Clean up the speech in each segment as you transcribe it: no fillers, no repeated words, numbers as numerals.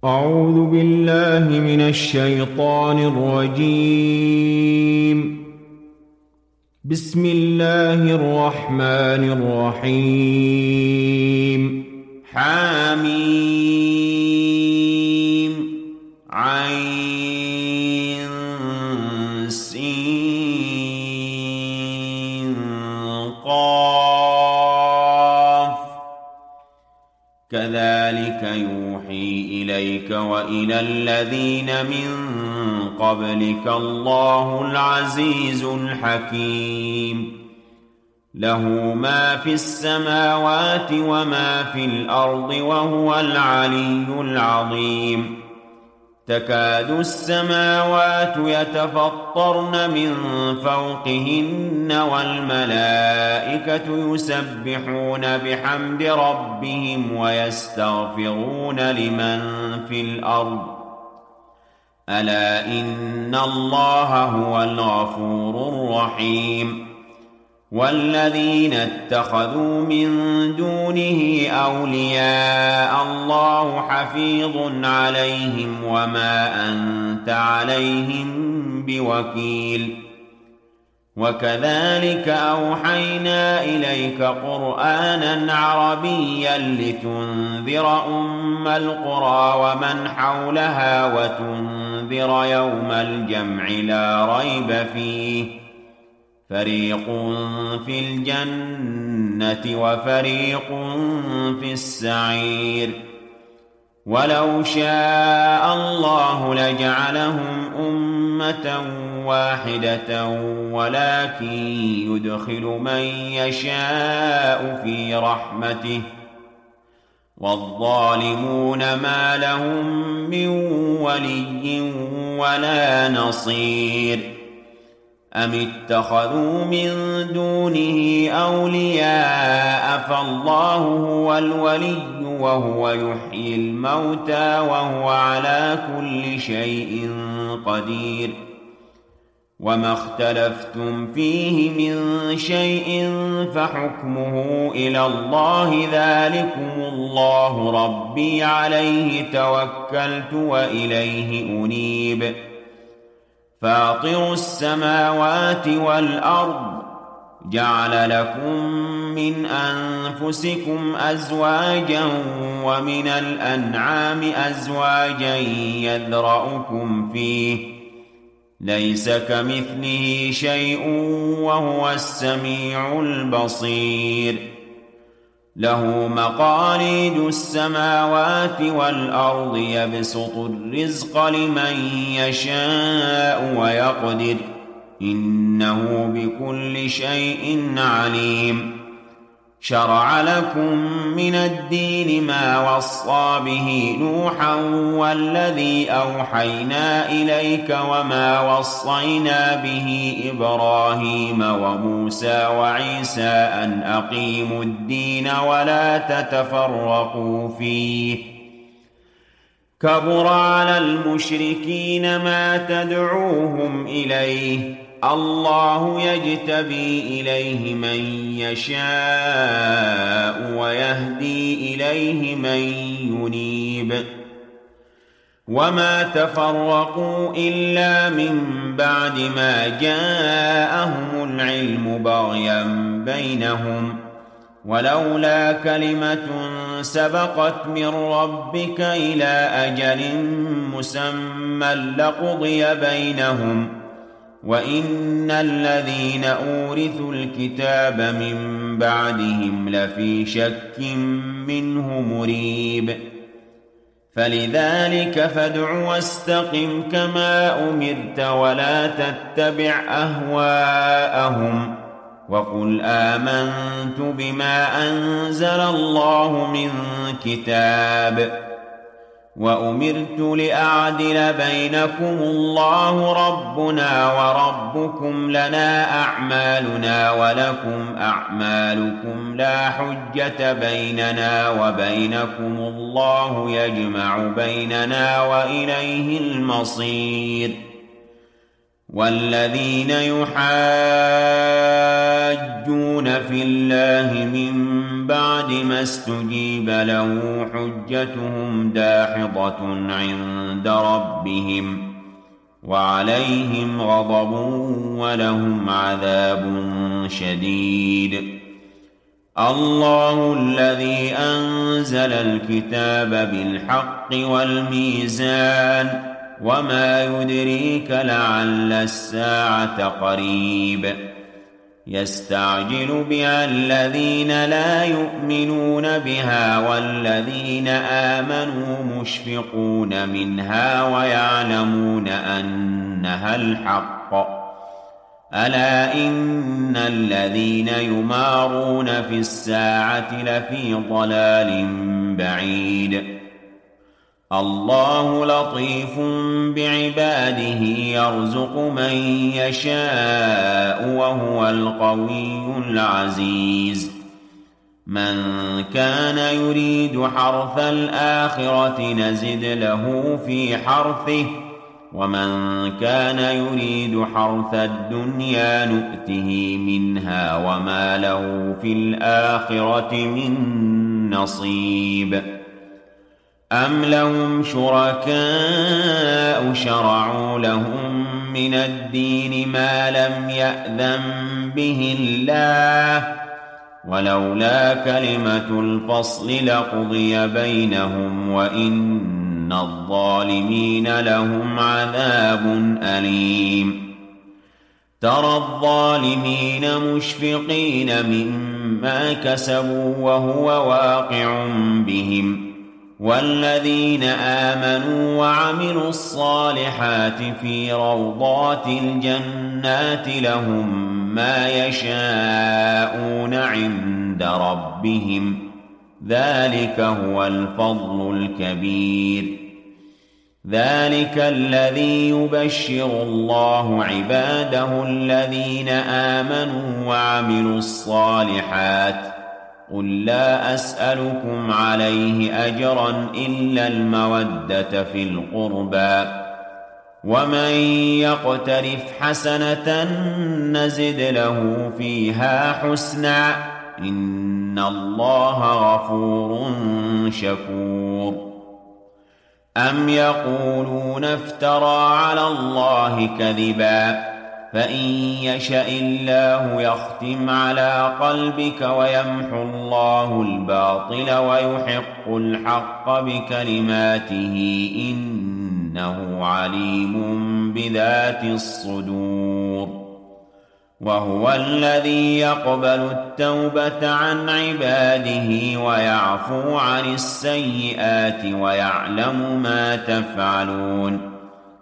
أعوذ بالله من الشيطان الرجيم. بسم الله الرحمن الرحيم. حميم عين سين قاف كذلك يوحي إليك وإلى الذين من قبلك الله العزيز الحكيم. له ما في السماوات وما في الأرض وهو العلي العظيم. تكاد السماوات يتفطرن من فوقهن والملائكة يسبحون بحمد ربهم ويستغفرون لمن في الأرض ألا إن الله هو الغفور الرحيم. والذين اتخذوا من دونه أولياء الله حفيظ عليهم وما أنت عليهم بوكيل. وكذلك أوحينا إليك قرآنا عربيا لتنذر أم القرى ومن حولها وتنذر يوم الجمع لا ريب فيه فريق في الجنة وفريق في السعير. ولو شاء الله لجعلهم أمة واحدة ولكن يدخل من يشاء في رحمته والظالمون ما لهم من ولي ولا نصير. أم اتخذوا من دونه أولياء فالله هو الولي وهو يحيي الموتى وهو على كل شيء قدير. وما اختلفتم فيه من شيء فحكمه إلى الله ذلكم الله ربي عليه توكلت وإليه أنيب. فاطر السماوات والأرض جعل لكم من أنفسكم أزواجا ومن الأنعام أزواجا يذرأكم فيه ليس كمثله شيء وهو السميع البصير. له مقاليد السماوات والأرض يبسط الرزق لمن يشاء ويقدر إنه بكل شيء عليم. شرع لكم من الدين ما وصى به نوحا والذي أوحينا إليك وما وصينا به إبراهيم وموسى وعيسى أن أقيموا الدين ولا تتفرقوا فيه. كبر على المشركين ما تدعوهم إليه الله يجتبي إليه من يشاء ويهدي إليه من ينيب. وما تفرقوا إلا من بعد ما جاءهم العلم بغيا بينهم ولولا كلمة سبقت من ربك إلى أجل مسمى لقضي بينهم وإن الذين أورثوا الكتاب من بعدهم لفي شك منه مريب. فلذلك فادع واستقم كما أمرت ولا تتبع أهواءهم وقل آمنت بما أنزل الله من كتاب وأمرت لأعدل بينكم الله ربنا وربكم لنا أعمالنا ولكم أعمالكم لا حجة بيننا وبينكم الله يجمع بيننا وإليه المصير. والذين يحاجون في الله من بعد ما استجيب له حجتهم داحضة عند ربهم وعليهم غضب ولهم عذاب شديد. الله الذي أنزل الكتاب بالحق والميزان وما يدريك لعل الساعة قريب. يستعجل بها الذين لا يؤمنون بها والذين آمنوا مشفقون منها ويعلمون أنها الحق. ألا إن الذين يمارون في الساعة لفي ضلال بعيد. الله لطيف بعباده يرزق من يشاء وهو القوي العزيز. من كان يريد حرث الآخرة نزد له في حرثه ومن كان يريد حرث الدنيا نؤته منها وما له في الآخرة من نصيب. أم لهم شركاء شرعوا لهم من الدين ما لم يأذن به الله ولولا كلمة الفصل لقضي بينهم وإن الظالمين لهم عذاب أليم. ترى الظالمين مشفقين مما كسبوا وهو واقع بهم والذين آمنوا وعملوا الصالحات في روضات الجنات لهم ما يشاءون عند ربهم ذلك هو الفضل الكبير. ذلك الذي يبشر الله عباده الذين آمنوا وعملوا الصالحات. قل لا أسألكم عليه أجرا إلا المودة في القربى ومن يقترف حسنة نزد له فيها حسنا إن الله غفور شكور. أم يقولون افترى على الله كذبا فإن يشأ الله يختم على قلبك ويمحو الله الباطل ويحق الحق بكلماته إنه عليم بذات الصدور. وهو الذي يقبل التوبة عن عباده ويعفو عن السيئات ويعلم ما تفعلون.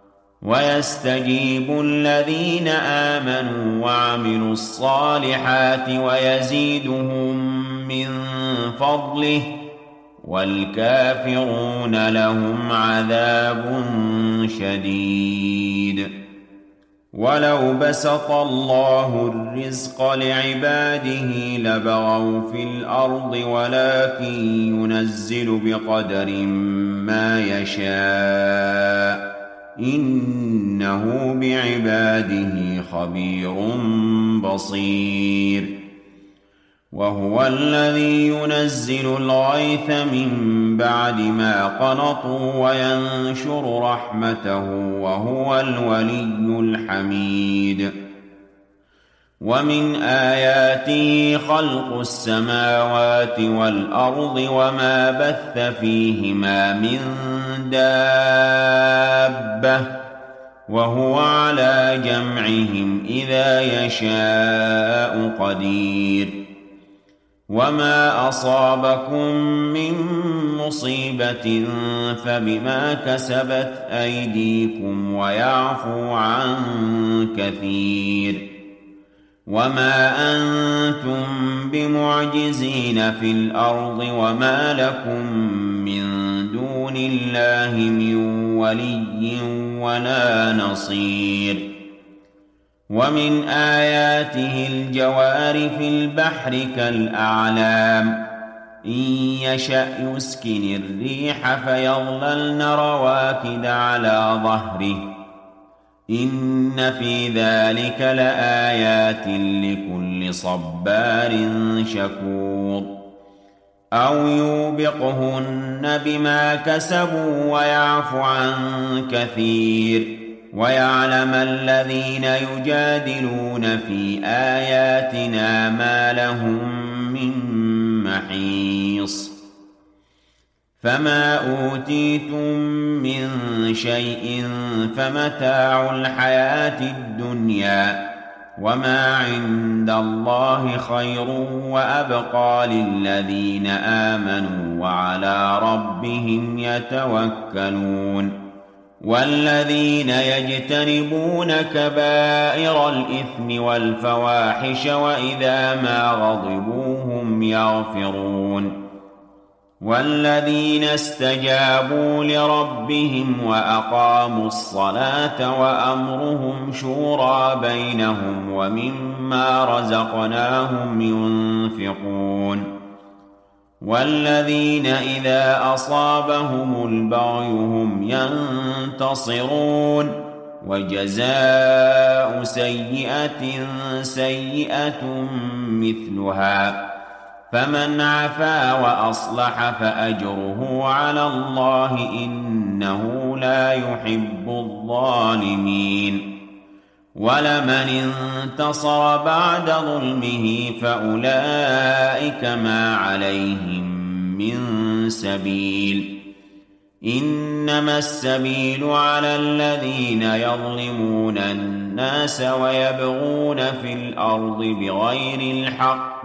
ويستجيب الذين آمنوا وعملوا الصالحات ويزيدهم من فضله والكافرون لهم عذاب شديد. ولو بسط الله الرزق لعباده لبغوا في الأرض ولكن ينزل بقدر ما يشاء إنه بعباده خبير بصير. وهو الذي ينزل الغيث من بعد ما قنطوا وينشر رحمته وهو الولي الحميد. ومن آياته خلق السماوات والأرض وما بث فيهما من دابة وهو على جمعهم إذا يشاء قدير. وما أصابكم من مصيبة فبما كسبت أيديكم ويعفو عن كثير. وما أنتم بمعجزين في الأرض وما لكم من دون الله من ولي ولا نصير. ومن آياته الجوار في البحر كالأعلام إن يشأ يسكن الريح فيظللن رواكد على ظهره إن في ذلك لآيات لكل صبار شكور أو يوبقهن بما كسبوا ويعفو عن كثير ويعلم الذين يجادلون في آياتنا ما لهم من محيص فما أوتيتم من شيء فمتاع الحياة الدنيا وما عند الله خير وأبقى للذين آمنوا وعلى ربهم يتوكلون والذين يجتنبون كبائر الإثم والفواحش وإذا ما غضبوا هم يغفرون والذين استجابوا لربهم وأقاموا الصلاة وأمرهم شورى بينهم ومما رزقناهم ينفقون والذين إذا أصابهم البغي هم ينتصرون وجزاء سيئة سيئة مثلها فمن عفا وأصلح فأجره على الله إنه لا يحب الظالمين ولمن انتصر بعد ظلمه فأولئك ما عليهم من سبيل إنما السبيل على الذين يظلمون الناس ويبغون في الأرض بغير الحق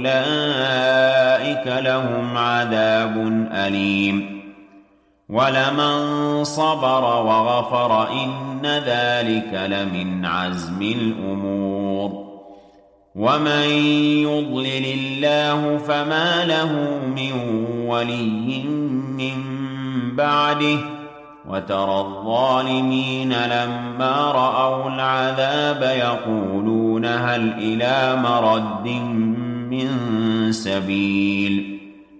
أولئك لهم عذاب أليم ولمن صبر وغفر إن ذلك لمن عزم الأمور ومن يضلل الله فما له من ولي من بعده وترى الظالمين لما رأوا العذاب يقولون هل إلى مرد من سبيل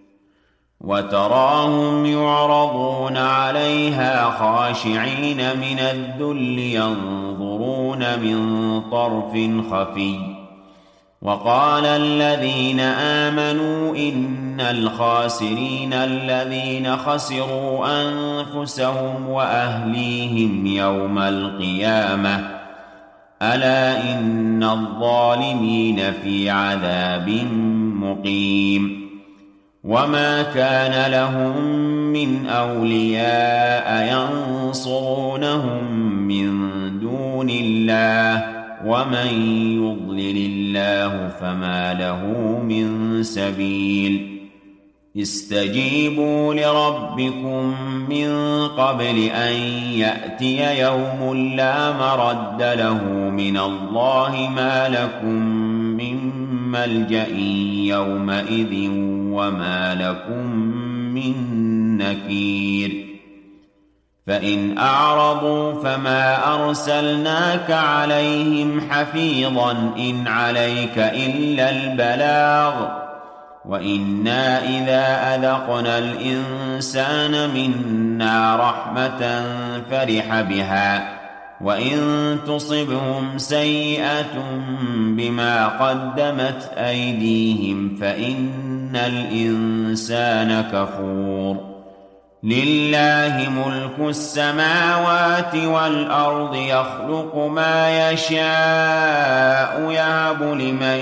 وتراهم يعرضون عليها خاشعين من الذل ينظرون من طرف خفي وقال الذين آمنوا إن الخاسرين الذين خسروا أنفسهم وأهليهم يوم القيامة ألا إن الظالمين في عذاب مقيم وما كان لهم من أولياء ينصرونهم من دون الله ومن يضلل الله فما له من سبيل استجيبوا لربكم من قبل أن يأتي يوم لا مرد له من الله ما لكم من ملجأ يومئذ وما لكم من نكير فإن أعرضوا فما أرسلناك عليهم حفيظا إن عليك إلا البلاغ وإنا إذا أذقنا الإنسان منا رحمة فرح بها وإن تصبهم سيئة بما قدمت أيديهم فإن الإنسان كفور لله ملك السماوات والأرض يخلق ما يشاء يهب لمن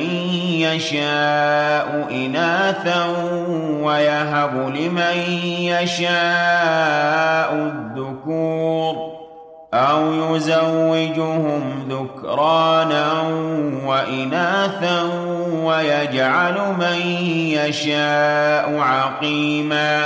يشاء إناثا ويهب لمن يشاء الذكور أو يزوجهم ذكرانا وإناثا ويجعل من يشاء عقيما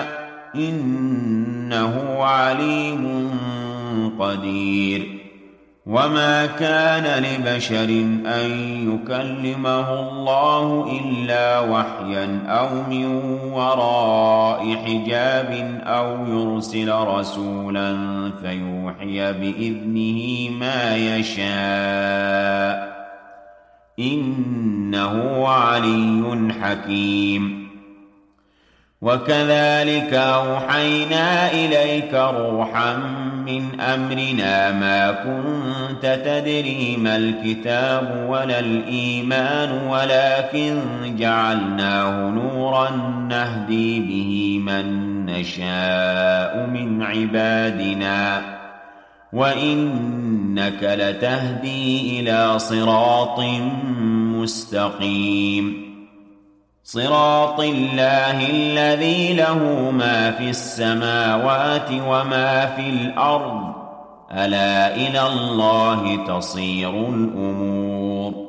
إنه عليم قدير وما كان لبشر أن يكلمه الله إلا وحيا أو من وراء حجاب أو يرسل رسولا فيوحي بإذنه ما يشاء إنه علي حكيم وكذلك أوحينا إليك روحا من أمرنا ما كنت تدري ما الكتاب ولا الإيمان ولكن جعلناه نورا نهدي به من نشاء من عبادنا وإنك لتهدي إلى صراط مستقيم صراط الله الذي له ما في السماوات وما في الأرض ألا إلى الله تصير الأمور